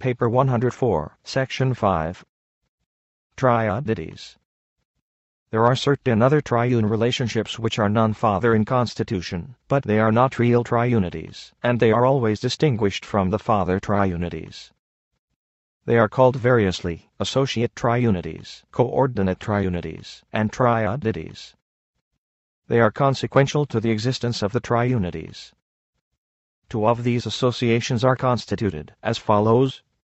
Paper 104, Section 5. Triadities. There are certain other triune relationships which are non-father in constitution, but they are not real triunities, and they are always distinguished from the father triunities. They are called variously associate triunities, coordinate triunities, and triadities. They are consequential to the existence of the triunities. Two of these associations are constituted as follows.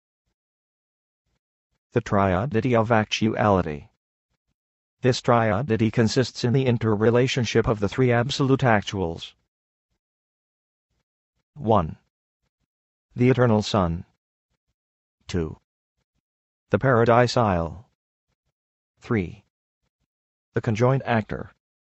The triadity of actuality. This triadity consists in the interrelationship of the three absolute actuals. 1. The eternal Son. 2. The paradisile. 3. The conjoint actor.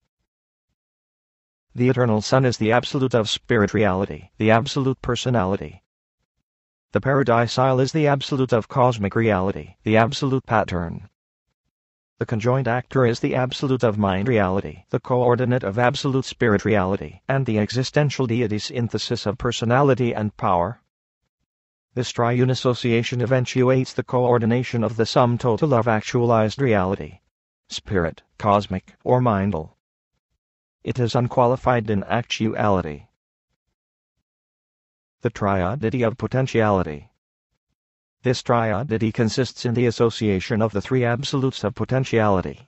The eternal Son is the absolute of spirit reality, the absolute personality. The paradisile is the absolute of cosmic reality, the absolute pattern. The conjoint actor is the absolute of mind reality, the coordinate of absolute spirit reality, and the existential deity synthesis of personality and power. This triune association eventuates the coordination of the sum total of actualized reality, spirit, cosmic, or mindal. It is unqualified in actuality. The triadity of potentiality. This triadity consists in the association of the three absolutes of potentiality.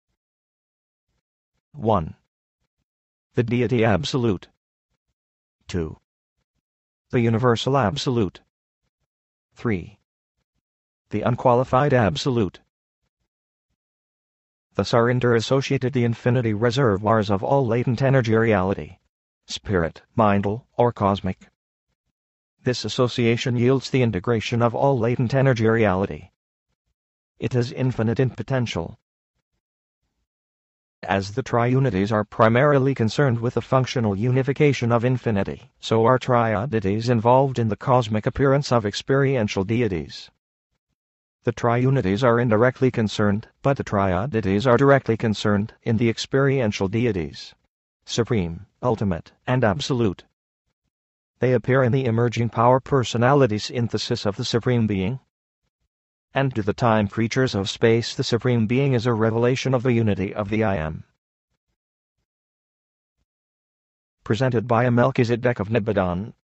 1. The deity absolute. 2. The universal absolute. 3. The unqualified absolute. Thus are inter-associated the infinity reservoirs of all latent energy reality, spirit, mindal, or cosmic. This association yields the integration of all latent energy reality. It is infinite in potential. As the triunities are primarily concerned with the functional unification of infinity, so are triadities involved in the cosmic appearance of experiential deities. The triunities are indirectly concerned, but the triadities are directly concerned in the experiential deities, supreme, ultimate, and absolute. They appear in the emerging power personality synthesis of the Supreme Being. And to the time creatures of space, the Supreme Being is a revelation of the unity of the I Am. Presented by a Melchizedek of Nibbidon.